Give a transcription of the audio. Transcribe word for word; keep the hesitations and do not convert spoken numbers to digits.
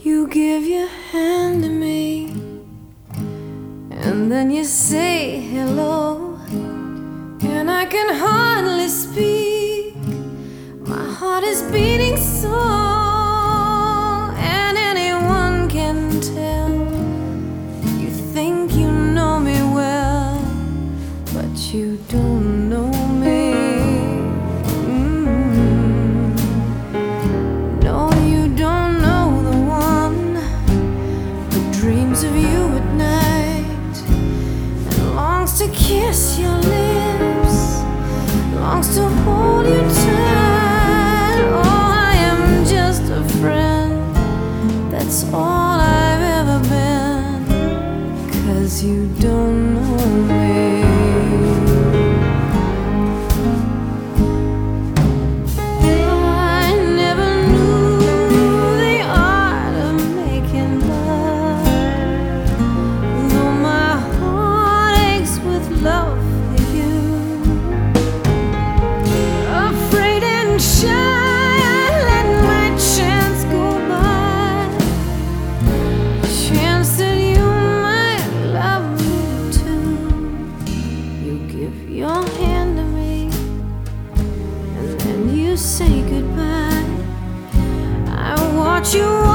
You give your hand to me, and then you say hello, and I can hardly speak. My heart is beating so, and anyone can tell. You think you know me well, but you don't know me. Mm. No, you don't know the one who dreams of you at night and longs to kiss your lips, longs to hold you tight. Oh, I am just a friend, that's all I've ever been, 'cause you don't know me. I never knew the art of making love, though my heart aches with love for you. Afraid and shy, I let my chance go by, chance that you might love me too. You give your hand to me, and then you say goodbye. I watch you